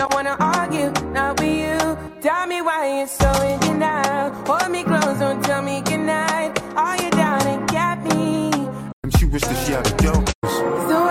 wanna argue, not with you. Tell me why you're so in denial. Hold me close, don't tell me goodnight. Are you down and get me? And she wished that she had a girl. So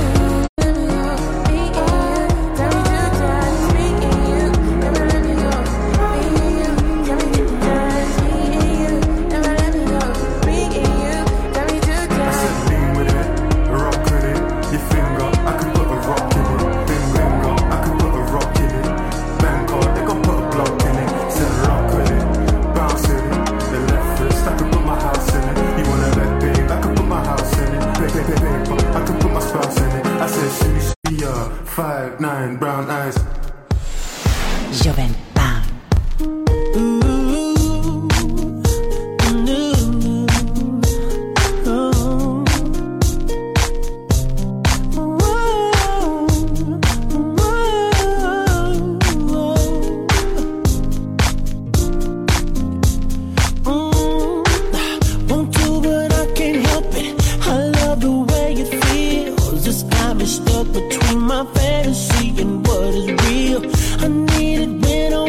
brown eyes. Joven Bang. Won't do, but I can't help it. I love the way it feels. This time is stuck between my fantasy and what is real. I need it when I'm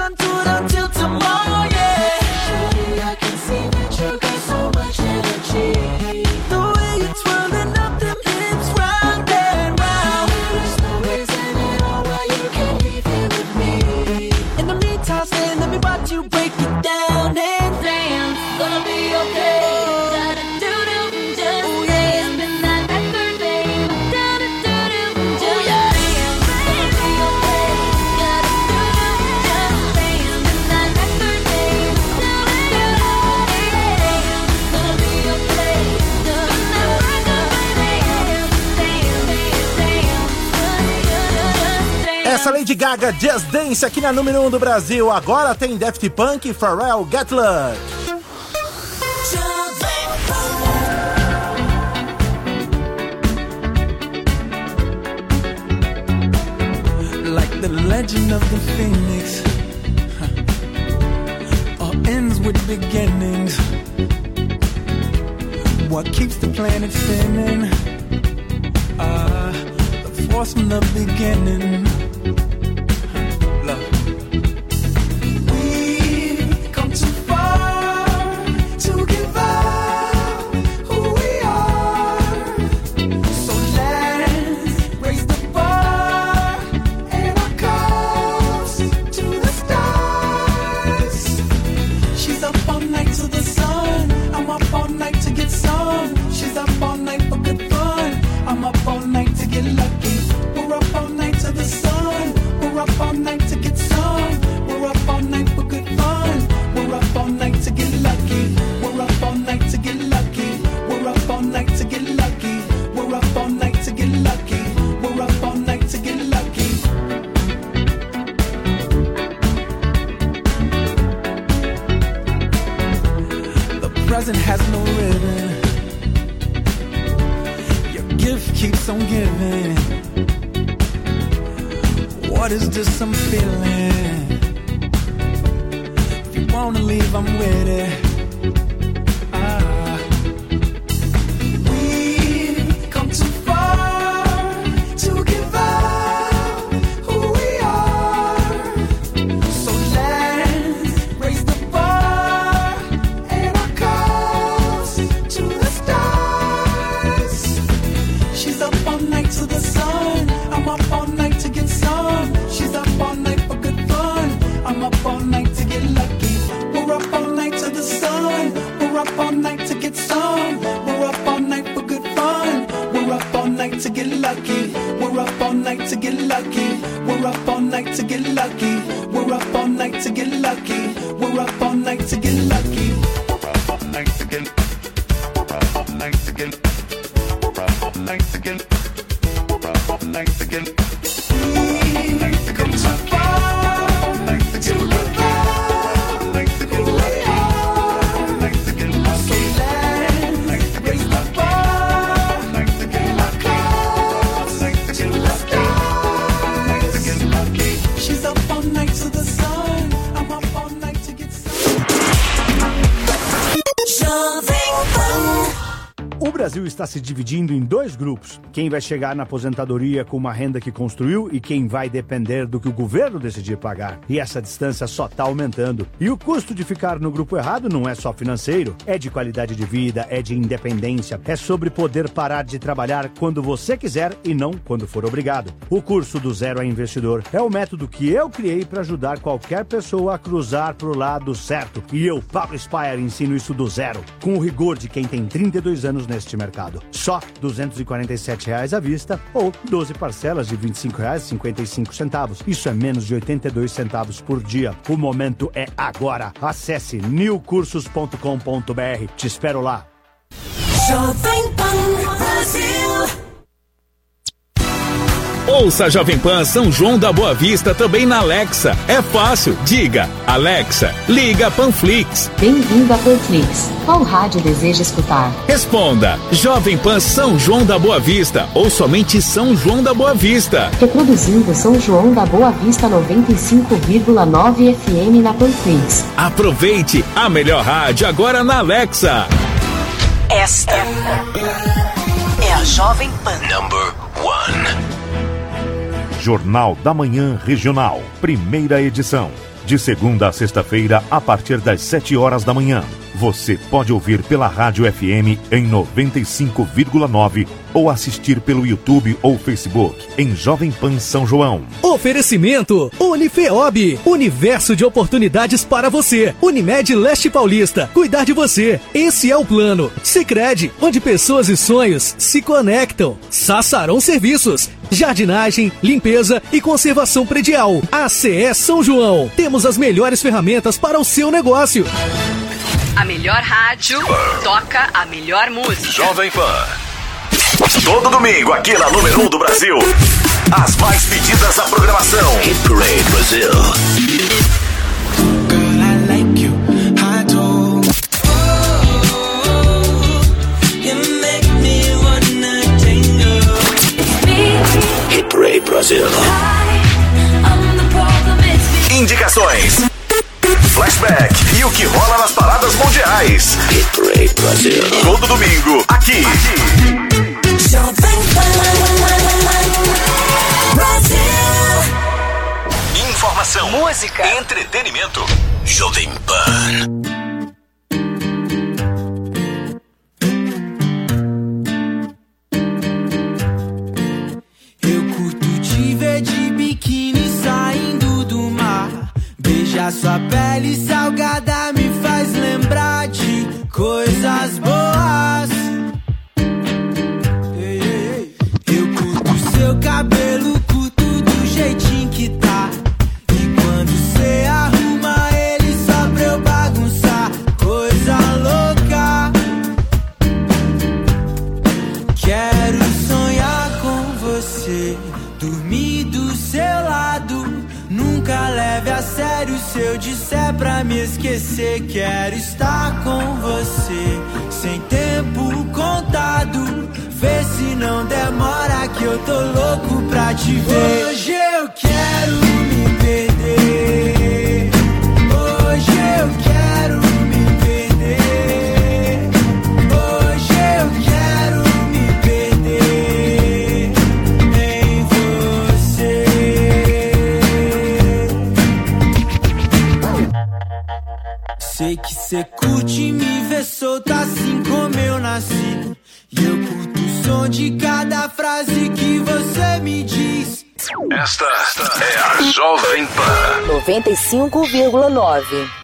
run to it until tomorrow, yeah. Shawty, I can see that you got so much energy. The way you're twirling up them hips round and round. There's no reason at all why you can't be here with me. In the meantime, stay, let me watch you break it down and dance. Gonna be okay. Essa Lady Gaga, Just Dance, aqui na número 1 do Brasil. Agora tem Daft Punk, Pharrell, Get Luck. Like the legend of the phoenix, all ends with beginnings. What keeps the planet spinning? The force from the beginning. We've come too far to give up who we are. So let's raise the bar and our cups to the stars. She's up all night to the sun. I'm up all night to get some. She's up all night for good fun. I'm up all night to get lucky. We're up all night to the sun. We're up all night to get some. We're up all night for good fun. We're up all night to get lucky. We're up all night to get lucky. We're up all night to get lucky. We're up all night to get lucky. We're up all night to get lucky. The present has no ribbon. Your gift keeps on giving. What is this I'm feeling? If you wanna leave, I'm with it. We've come too far to give up who we are. So let's raise the bar and our cups to the stars. She's up all night to the sun. I'm up all night to get some. She's up all night for good fun. I'm up all night to get lucky. We're up all night to the sun. We're up all night to get some. We're up all night for good fun. We're up all night to get lucky. We're up all night to get lucky. We're up all night to get lucky. We're up all night to get lucky. We're up all night to get lucky. We're up all night to get. We're up all night to get. We're up all night to get. We're up all night to get. We've come too far to give up who we are. So let's raise the bar and our cups to the stars. She's up all night to the sun. I'm up all night to get some. Jovem Pan. O Brasil está se dividindo em dois grupos. Quem vai chegar na aposentadoria com uma renda que construiu e quem vai depender do que o governo decidir pagar. E essa distância só está aumentando. E o custo de ficar no grupo errado não é só financeiro. É de qualidade de vida, é de independência. É sobre poder parar de trabalhar quando você quiser e não quando for obrigado. O curso do Zero a Investidor é o método que eu criei para ajudar qualquer pessoa a cruzar pro lado certo. E eu, Pablo Spire, ensino isso do zero. Com o rigor de quem tem 32 anos neste mercado. Só R$ 247 à vista ou 12 parcelas de R$ 25,55. Isso é menos de 82 centavos por dia. O momento é agora. Acesse newcursos.com.br. Te espero lá. Jovem Pan Brasil. Ouça Jovem Pan São João da Boa Vista também na Alexa. É fácil. Diga, Alexa, liga Panflix. Bem-vindo a Panflix. Qual rádio deseja escutar? Responda, Jovem Pan São João da Boa Vista ou somente São João da Boa Vista. Reproduzindo São João da Boa Vista 95,9 FM na Panflix. Aproveite a melhor rádio agora na Alexa. Esta é a Jovem Pan. Number 1. Jornal da Manhã Regional, primeira edição. De segunda a sexta-feira, a partir das 7 horas da manhã. Você pode ouvir pela Rádio FM em 95,9 ou assistir pelo YouTube ou Facebook em Jovem Pan São João. Oferecimento Unifeob, universo de oportunidades para você. Unimed Leste Paulista, cuidar de você. Esse é o plano. Sicredi, onde pessoas e sonhos se conectam. Sassarão Serviços, jardinagem, limpeza e conservação predial. ACE São João, temos as melhores ferramentas para o seu negócio. A melhor rádio toca a melhor música. Jovem Pan. Todo domingo aqui na número 1 do Brasil. As mais pedidas da programação. Hit Parade Brasil. Girl, I like you. I do. You make me wanna tingle. Hit Parade Brasil. Indicações, flashback e o que rola nas paradas mundiais. Hit Parade Brasil. Todo domingo, aqui. Informação, música, entretenimento. Jovem Pan. Eu curto te ver de biquíni saindo do mar. Beijar sua pele salgada me faz lembrar de coisas boas. Eu curto seu cabelo, curto do jeitinho que tá. E quando cê arruma ele só pra eu bagunçar, coisa louca. Quero sonhar com você, dormir do seu lado. Nunca leve a sério se eu disser pra me esquecer. Quero estar com você, sem tempo contado. Vê se não demora que eu tô louco pra te ver. Hoje eu quero me perder. Hoje eu quero me perder. Hoje eu quero me perder em você. Sei que cê curte me ver solta assim como eu nasci. E eu curto o som de cada frase que você me diz. Esta é a Jovem Pan 95,9.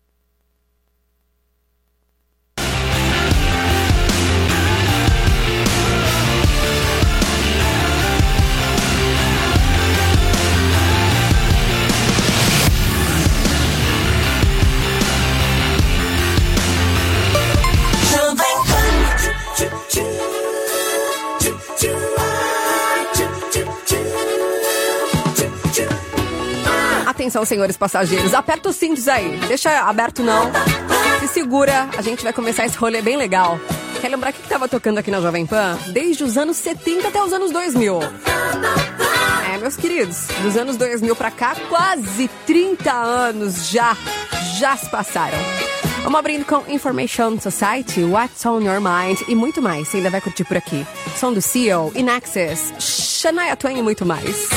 Atenção, senhores passageiros, aperta os cintos aí, deixa aberto não, se segura, a gente vai começar esse rolê bem legal. Quer lembrar o que estava tocando aqui na Jovem Pan? Desde os anos 70 até os anos 2000. Meus queridos, dos anos 2000 pra cá, quase 30 anos já se passaram. Vamos abrindo com Information Society, What's on Your Mind e muito mais. Você ainda vai curtir por aqui. Som do CEO, In Excess, Shania Twain e muito mais.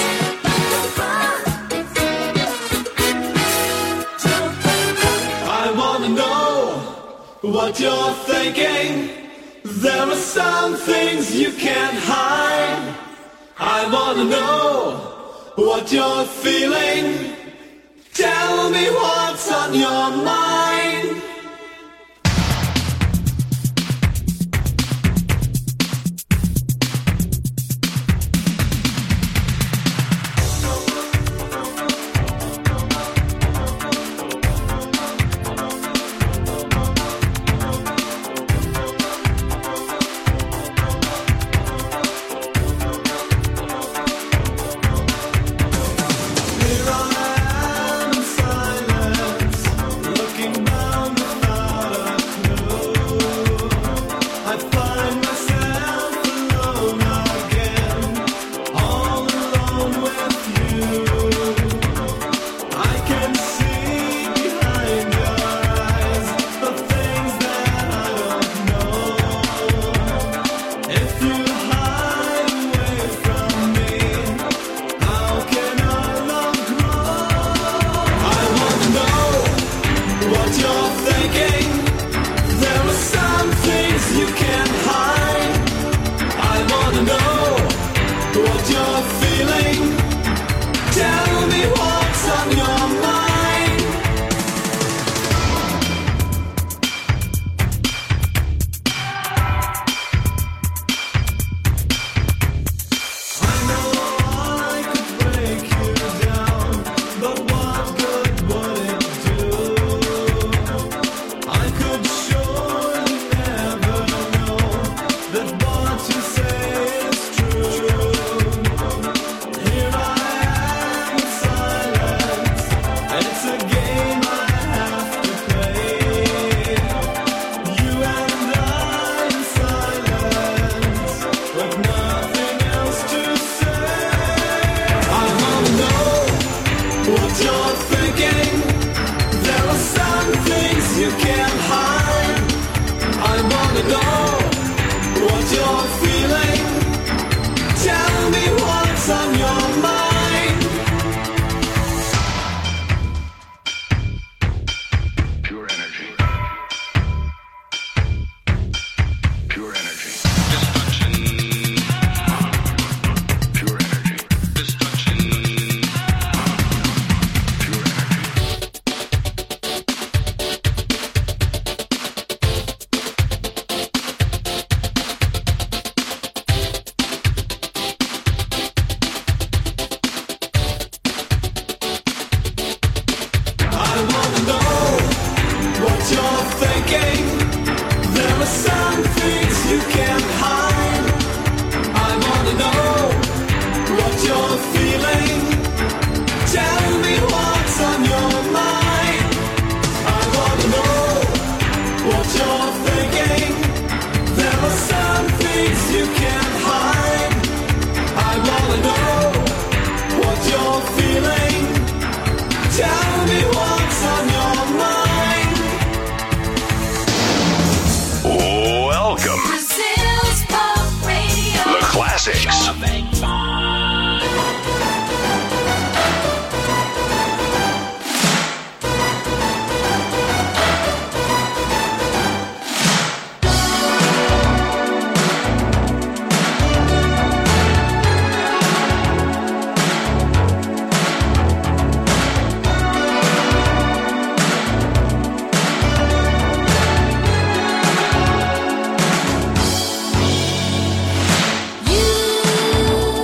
I wanna know what you're thinking. There are some things you can't hide. I wanna know what you're feeling. Tell me what's on your mind. Here I am, silence, looking thinking? There are some things you can't hide. I wanna know what you're feeling. Tell me what's on your mind. I know I could break you down, but what good would it do? I could surely never know that what you say is true. Here I am in silence, and it's a game I have to play. You and I in silence, with nothing else to say. I wanna know what you're thinking. There are some things you can't hide. I wanna know what you're feeling. Tell me what's on your mind. Pure energy. Pure energy. Pure energy. Pure energy. I wanna know what you're thinking. There are some things you can't hide. I wanna know what you're feeling. Tell me what's on your mind. I wanna know what you're thinking. There are some things you can't hide. I wanna know what you're feeling. Tell me what's on your mind. Welcome. Brazil's Pop Radio. The classics. You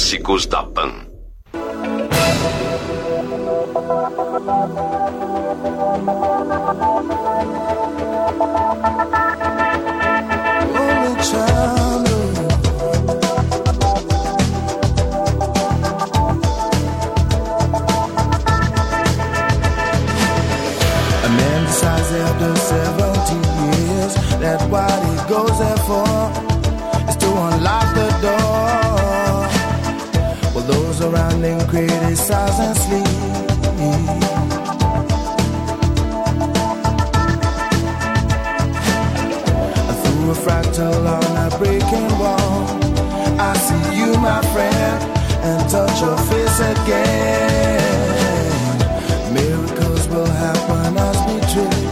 Clássicos da Pan. A man decides after 70 years that what he goes there for is to unlock the door. Well, those around him criticize and sleep. Through a fractal on a breaking wall, I see you, my friend, and touch your face again. Miracles will happen as we dream.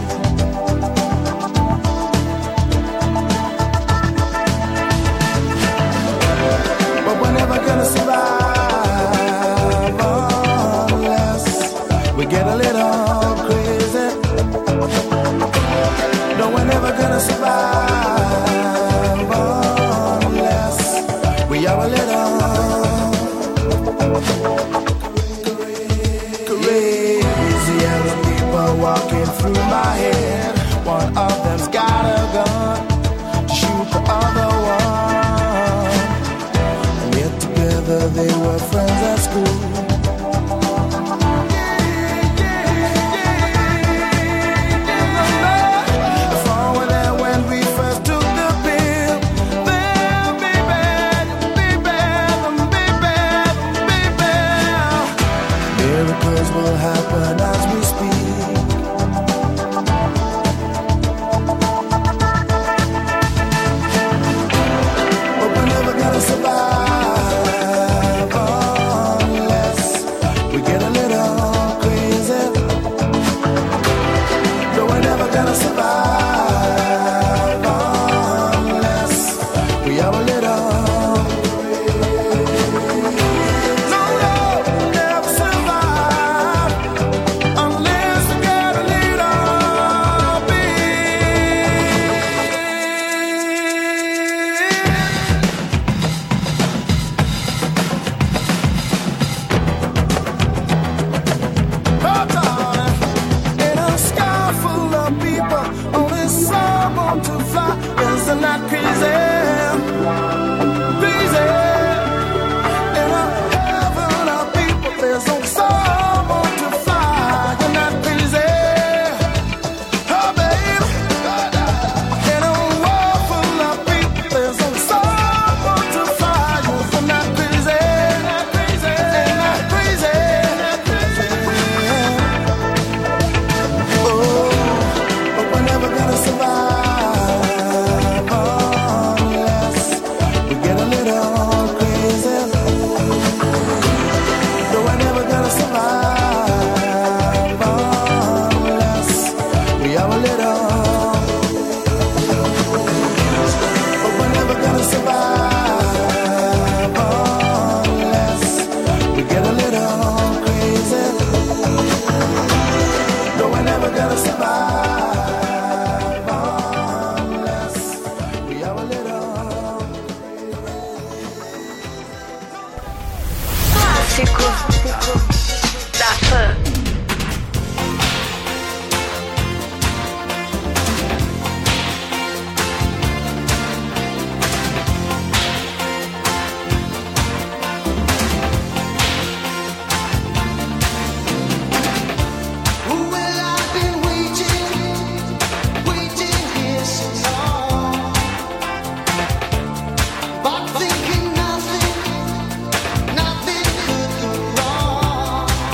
But we're never gonna survive unless we get a little crazy. No, we're never gonna survive unless we are a little crazy. Other people walking through my head. One of them's got a gun to shoot the other one. And yet together they were friends at school. If I were there when we first took the pill, then baby, miracles will happen as we speak. But we're never gonna survive unless we get a little crazy. No, we're never gonna survive unless we are a little. No, never survive unless we get a little Hold on. In a sky full of people, only some want to fly. Isn't that crazy? Crazy. In a heaven of people, there's only some want to fly. Isn't that crazy? Oh, babe. In a world full of people, there's only some want to fly. Isn't that crazy? Isn't that crazy? But we're never gonna survive unless we get a little crazy. No, we're never gonna survive unless we are a little. But we're never gonna survive unless we get a little crazy. No, we're never gonna survive unless we are a little. Clássicos da Pan. Well, I've been waiting here so long, but thinking nothing could go wrong.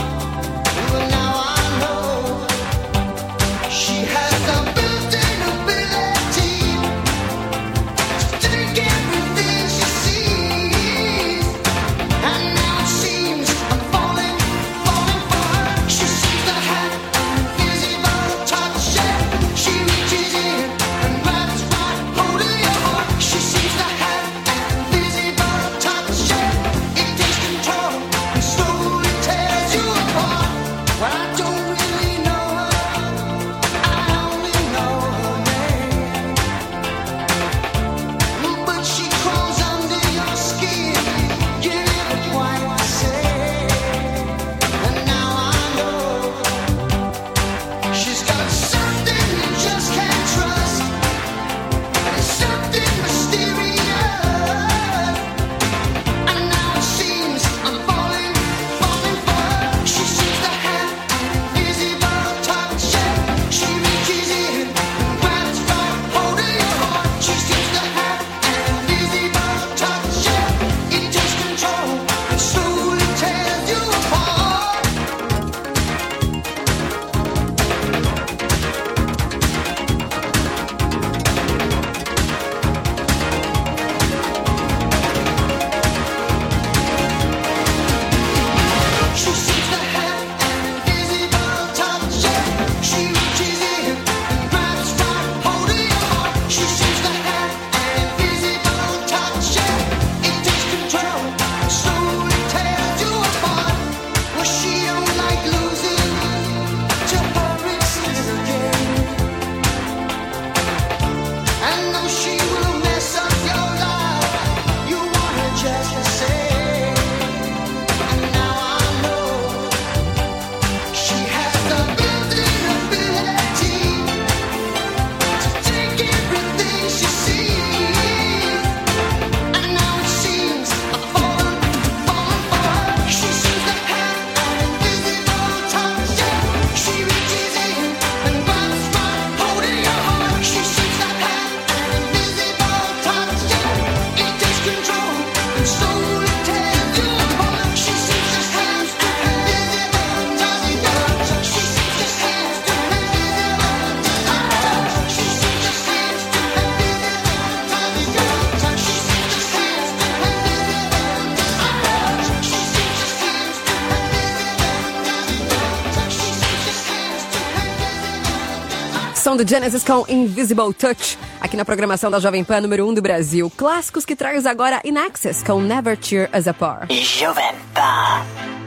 som do Genesis com Invisible Touch, aqui na programação da Jovem Pan, número 1 do Brasil. Clássicos que traz agora In Excess com Never Tear Us Apart. Jovem Pan.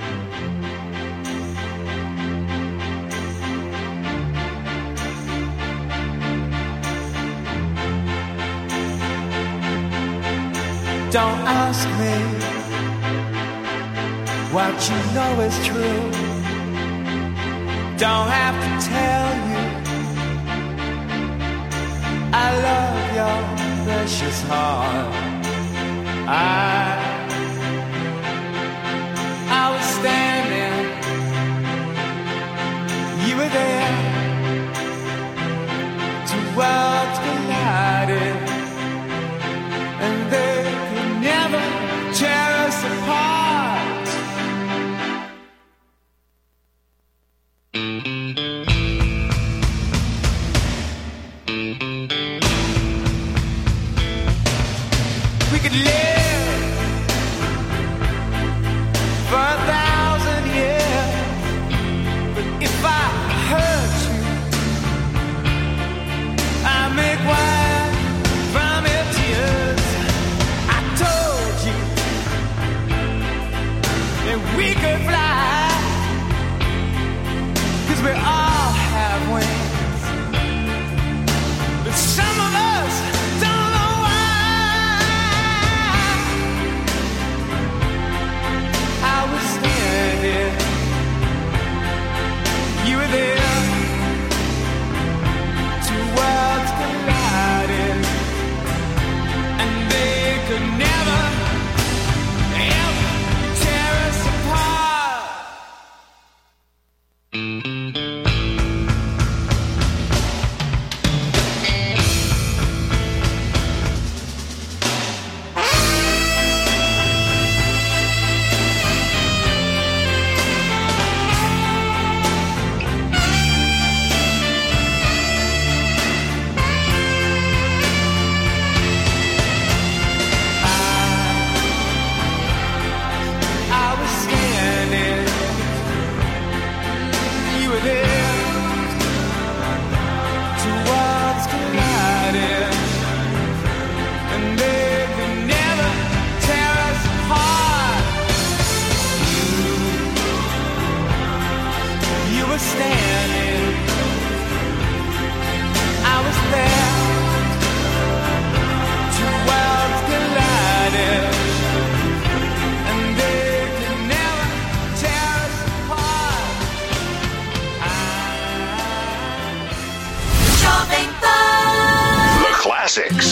Don't ask me what you know is true. Don't have to tell you I love your precious heart. I was standing, you were there. Two worlds collided, and they could never tear us apart. We could live for 1,000 years, but if I hurt you, I make wine from your tears. I told you that we could fly, 'cause we all have wings, but some of us don't know why. I was standing, you were there. Two worlds collided, and they could never, ever tear us apart. I was standing, you were there. Two worlds collided, and they could never tear us apart. You were standing, I was there. Two worlds collided, and they could never tear us apart. Jovem Pan. The classics.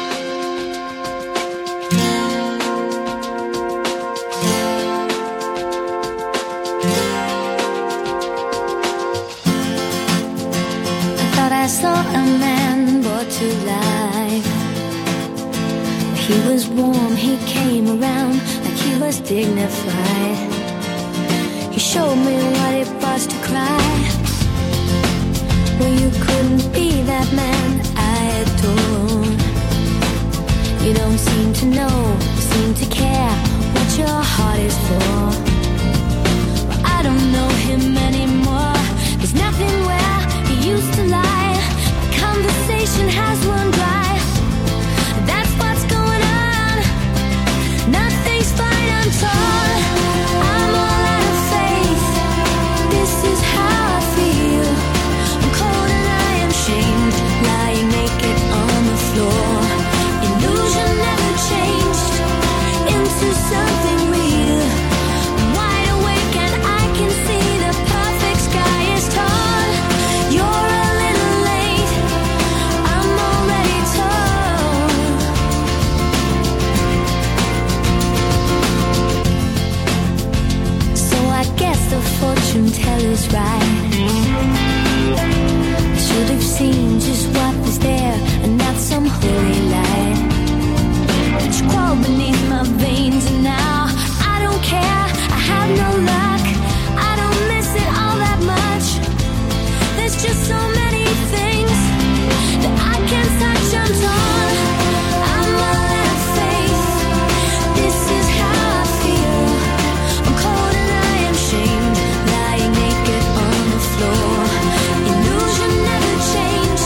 I thought I saw a man brought to life. He was warm, he came around like he was dignified. He showed me what it was to cry. Well, you couldn't be that man I adore. You don't seem to know, seem to care what your heart is for. Well, I don't know him anymore. There's nothing where he used to lie. My conversation has run dry. That's what's going on. Nothing's fine, I'm torn. I'm all out of faith. This is how I feel. I'm cold and I am shamed, lying naked on the floor. Illusion never changed into something real. I'm wide awake and I can see the perfect sky is tall. You're a little late, I'm already told. So I guess the fortune teller's right. I should have seen just what was there and not some holy light. But you crawled beneath my veins and now I don't care, I have no luck. I don't miss it all that much. There's just so many things that I can't touch, I'm torn. I'm all out of faith. This is how I feel. I'm cold and I am shamed, lying naked on the floor. Illusion never changed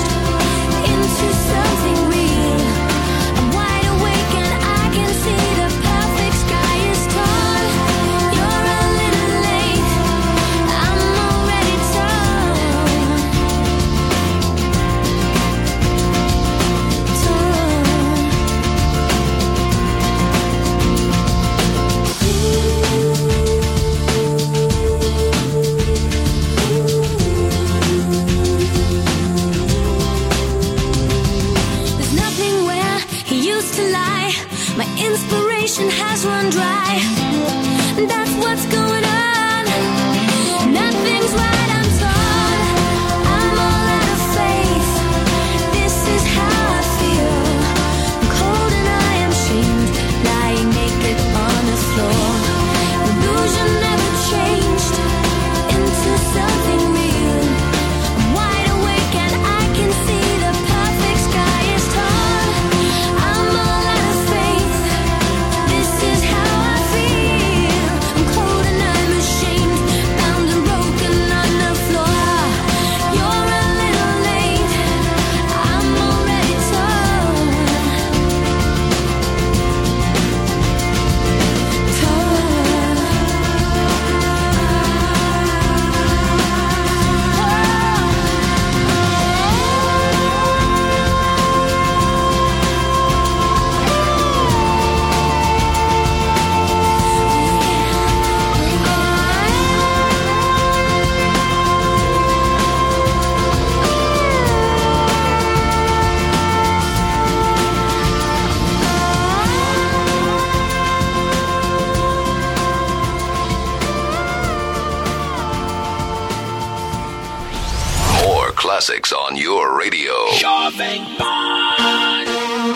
classics on your radio. Jovem Pan.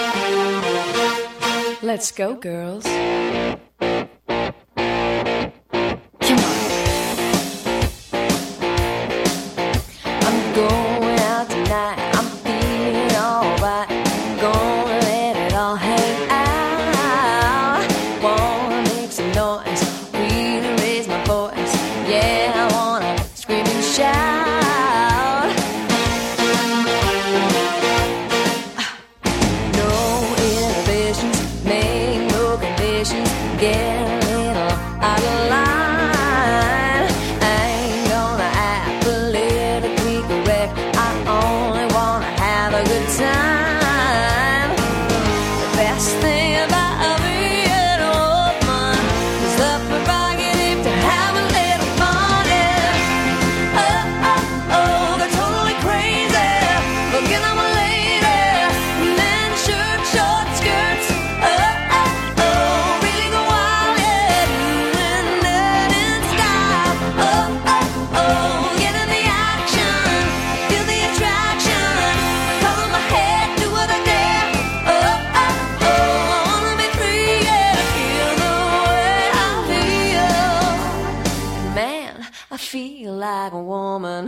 Let's go, girls. Going out tonight, I'm feeling alright. Gonna let it all hang out. Wanna make some noise, really raise my voice. Yeah, I wanna scream and shout. No inhibitions, make no conditions. Get a little out of line. I ain't gonna act politically correct. I only wanna have a good time. The best thing about being a woman is the prerogative to have a little fun. Yeah. Oh, oh, oh, they're totally crazy. Looking at my lady. Men, shirt, short skirts. Oh, oh, oh, really go wild. Yeah, doing that in style. Oh, oh, oh, get in the action. Feel the attraction. Color my head, do what I dare. Oh, oh, oh, I wanna be free, yeah. Feel the way I feel. Man, I feel like a woman.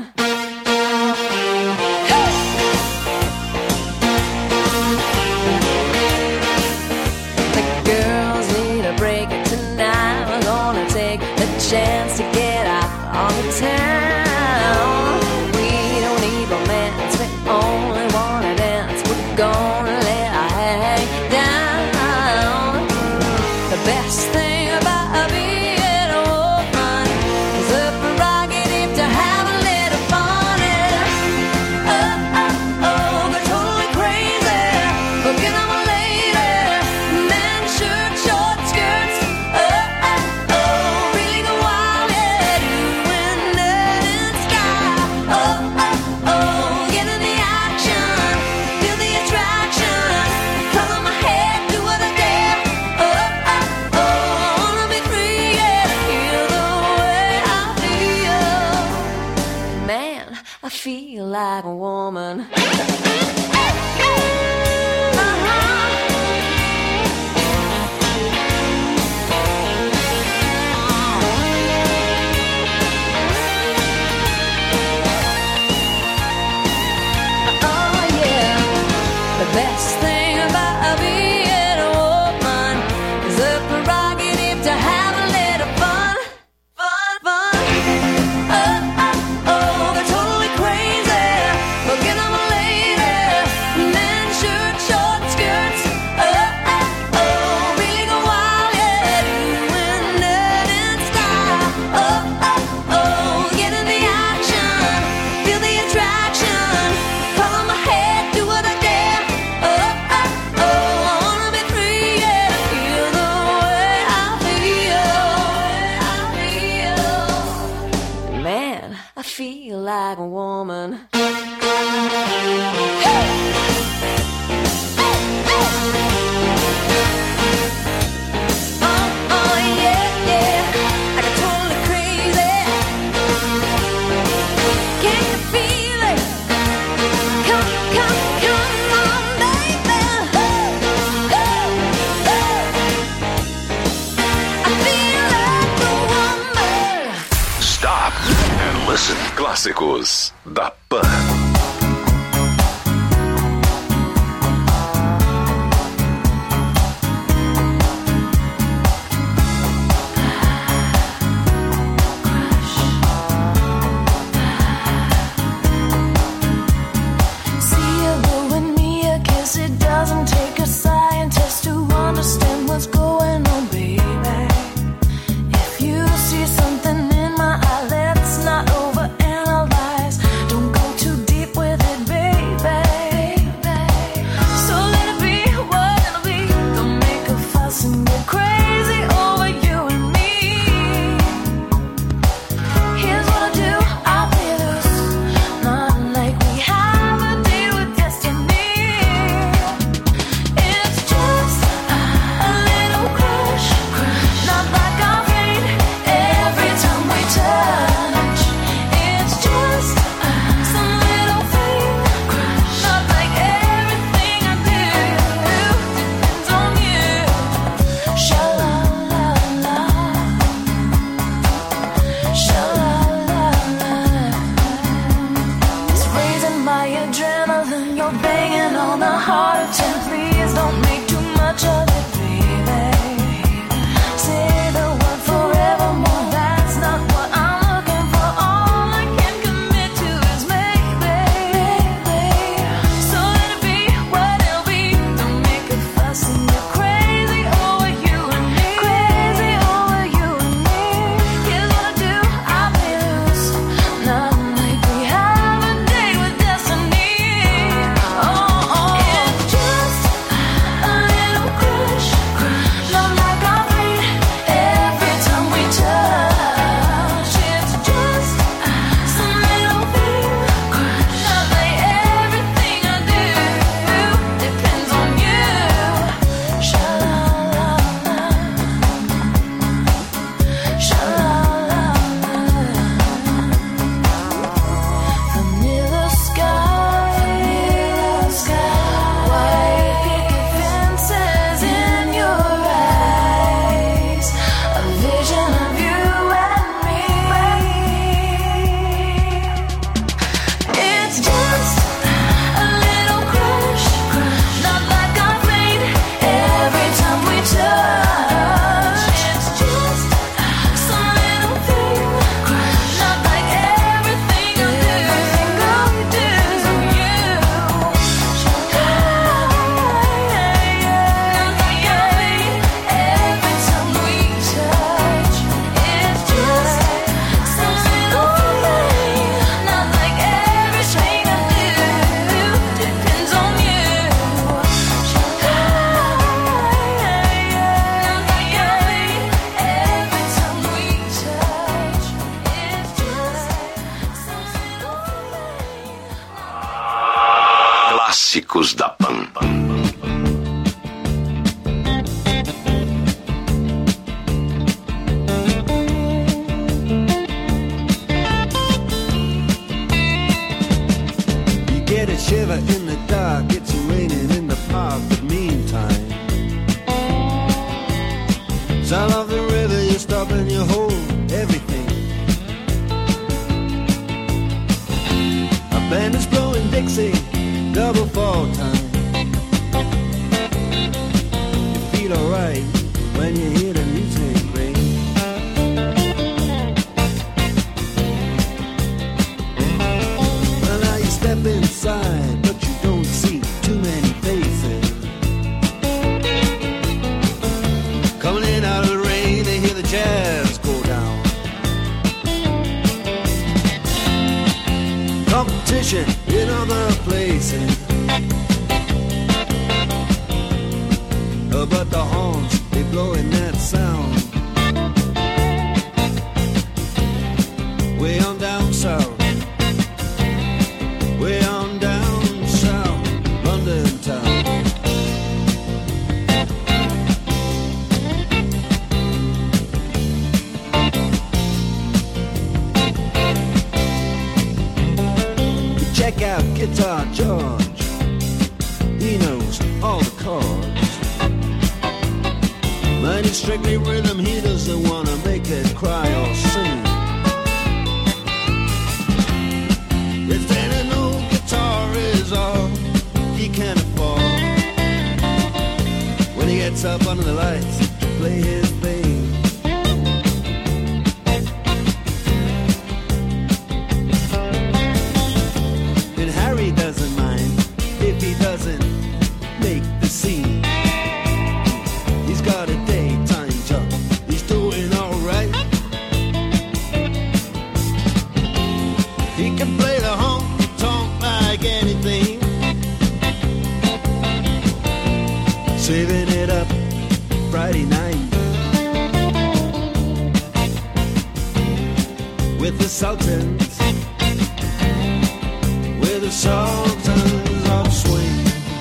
The girls need a break tonight. We're gonna take the chance to get out on the town. We don't need romance, we only wanna dance. We're gonna let our hair hang down. The best thing about being a woman is the prerogative to have a little fun. Yeah. Oh, oh, oh, they're totally crazy. Looking at my lady. Men, shirt, short skirts. Oh, oh, oh, really go wild. Yeah, doing that in style. Oh, oh, oh, get in the action. Feel the attraction. Color my head, do what I dare. Oh, oh, oh, I wanna be free. Yeah, feel the way I feel. Man, I feel like a woman. Oh yeah, the best thing about being a woman is the prerogative to have a little fun, fun, fun. Oh, oh, oh, they're totally crazy. Looking at my lady. Men, shirt, short skirts. Oh, oh, oh, really go wild. Yeah, doing that in style. Oh, oh, oh, get in the action. Feel the attraction. Color my head, do what I dare. Oh, oh, oh, I wanna be free. Yeah, feel the way I feel. Man, I feel like a woman. Oh, yeah, yeah, I got totally crazy. Can you feel it? Come, come, come on, baby. I feel like a woman. Stop and listen. Clássicos da Pan. See you blowing me a kiss. It doesn't take a scientist to understand what's going on, baby. If you see something in my eye, let's not overanalyze. Don't go too deep. Clássicos da Pan. You get a shiver in the dark, it's raining in the park, but meantime, sound of the river, you stop and you hold everything. A band is blowing Dixie, double fall time. You feel alright when you hear the music ring. Well, now you step inside, but you don't see too many faces. Coming in out of the rain, they hear the jazz go down. Competition in other places, but the horns, they blowing that sound. Way on down south, way on down south, London town. Check out Guitar George, he knows all the chords. Mine is strictly rhythm, he doesn't wanna make it cry or sing. If then an old guitar is all he can afford, when he gets up under the lights to play his thing. And Harry doesn't mind if he doesn't make the scene. He's got a daytime job, he's doing alright. He can play the honky-tonk like anything, saving it up Friday night with the Sultans, with the Sultans of Swing.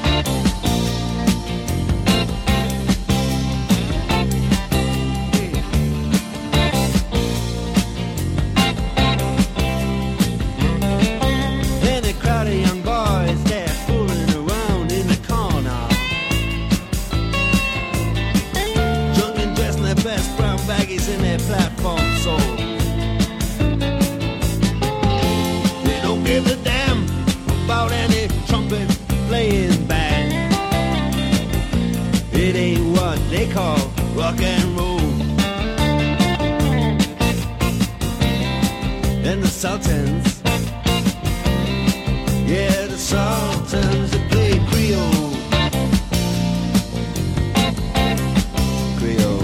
And a crowd of young boys, they're fooling around in the corner, drunk and dressed in their best brown baggies in their platform soles. They don't give a damn about any trumpet playing band. It ain't what they call rock and roll. And the Sultans, yeah, the Sultans, they play Creole. Creole.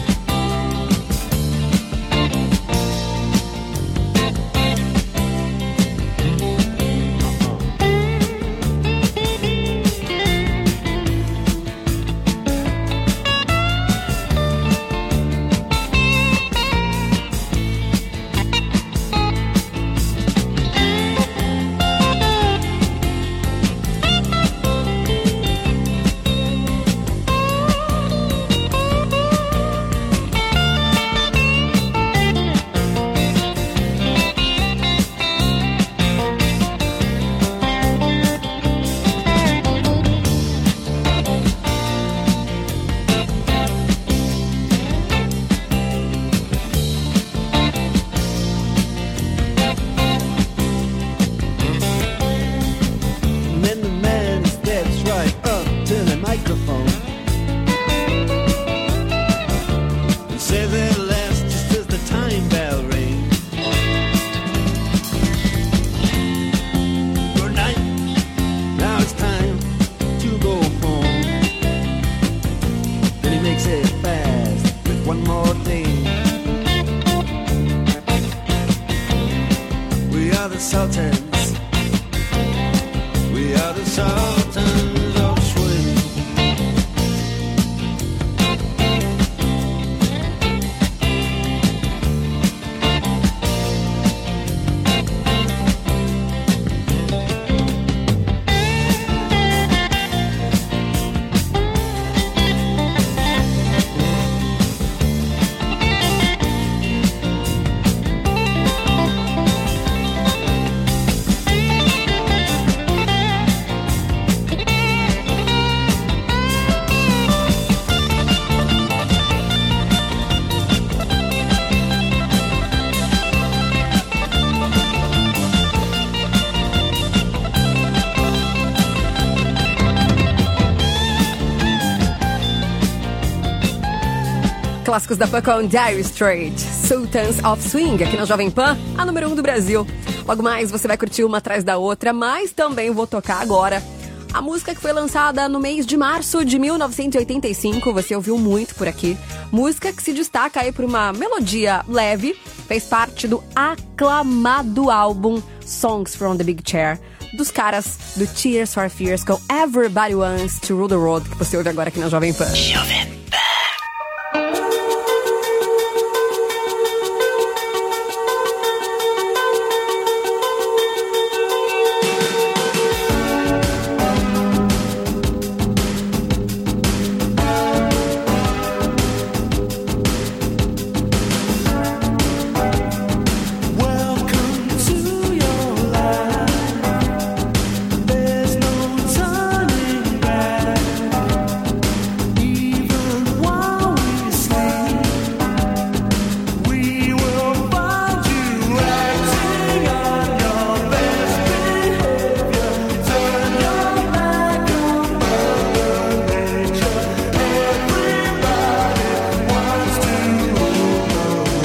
And then the man steps right up to the microphone and says at last, just as the time bell rings, good night, now it's time to go home. Then he makes it fast with one more thing. We are the Sultans, we are the Sultans of Swing. clássicos da Pan com Dire Straits, Sultans of Swing, aqui na Jovem Pan, a número 1 do Brasil. Logo mais você vai curtir uma atrás da outra, mas também vou tocar agora a música que foi lançada no mês de março de 1985, você ouviu muito por aqui. Música que se destaca aí por uma melodia leve, fez parte do aclamado álbum Songs from the Big Chair, dos caras do Tears for Fears com Everybody Wants to Rule the World, que você ouve agora aqui na Jovem Pan. Welcome to your life. There's no turning back. Even while we sleep, we will find you acting on your best behavior. Turn your back on Mother Nature. Everybody wants to rule the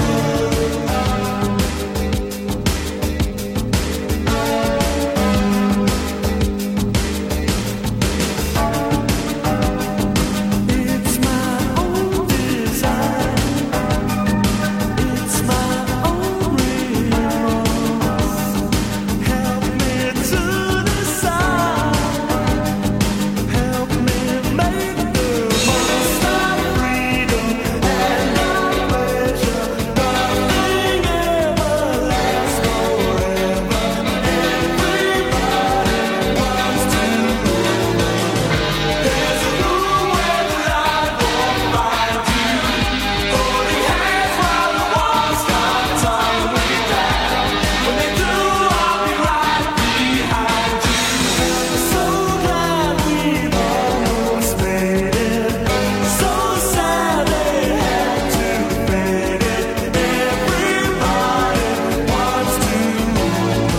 It's my own desire. It's my own remorse. Help me to decide. Help me make the most of freedom and of pleasure. Nothing ever lasts forever. Everybody wants to rule the world. There's a room where the light won't find you. Holding hands while the walls start tumbling down. When they do, I'll be right behind you. So glad we've almost made it. So sad they had to fade it. Everybody wants to rule the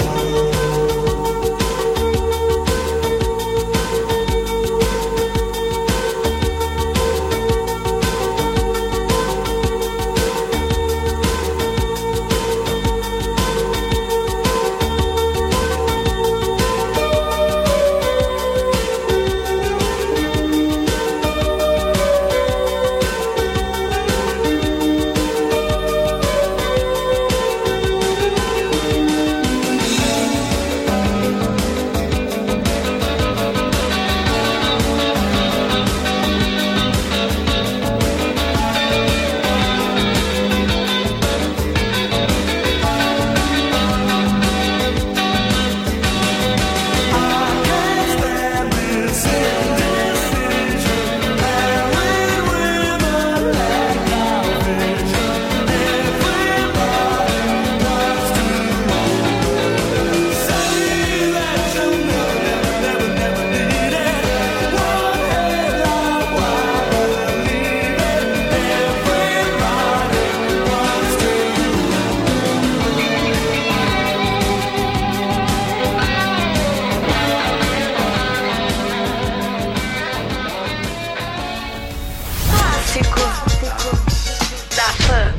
Clássico da Pan.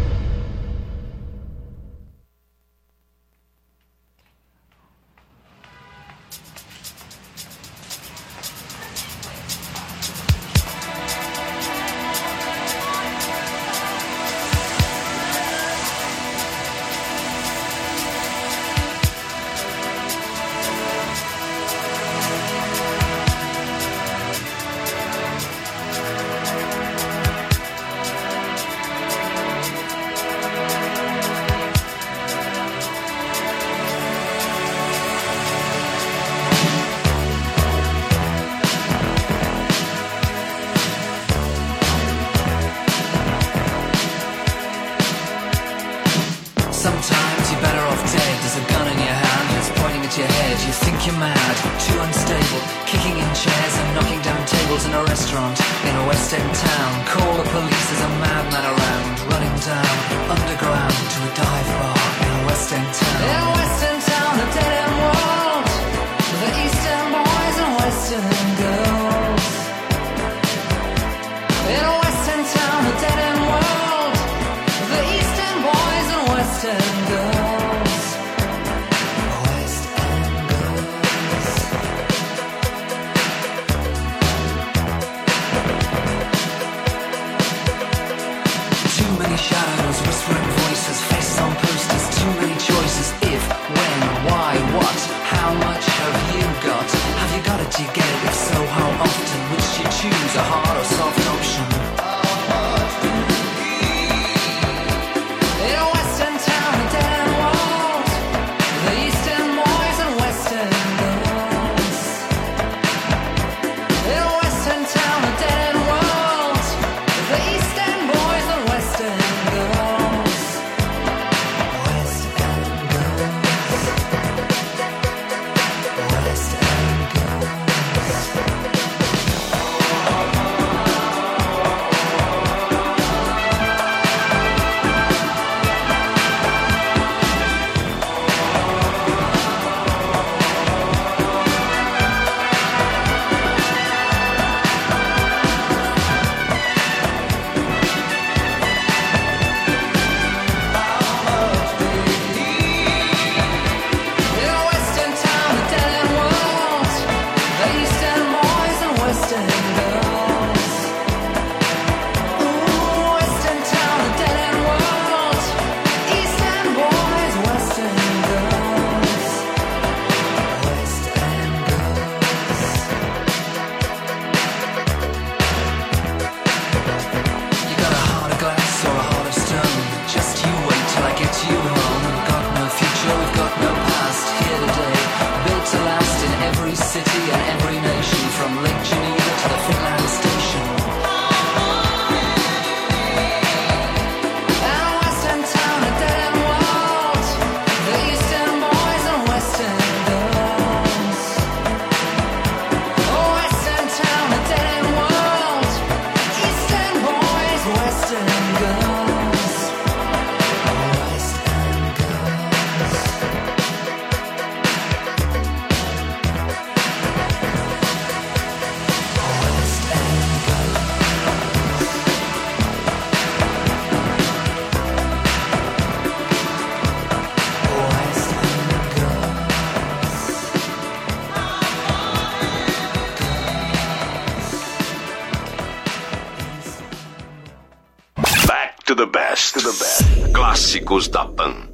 Sometimes you're better off dead. There's a gun in your hand, it's pointing at your head. You think you're mad, too unstable, kicking in chairs and knocking down tables in a restaurant in a West End town. Call the police, there's a madman around, running down underground to a dive bar in a West End town. In a West End town, a dead end world, the East End boys and West End girls. In a West End town, a dead end world. Amigos da Pan.